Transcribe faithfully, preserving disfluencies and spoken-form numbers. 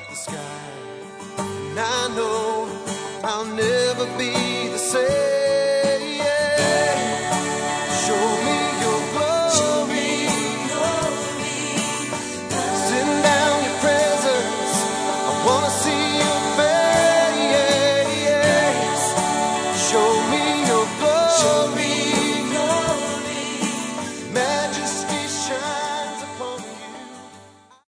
the sky. And I know I'll never be the same.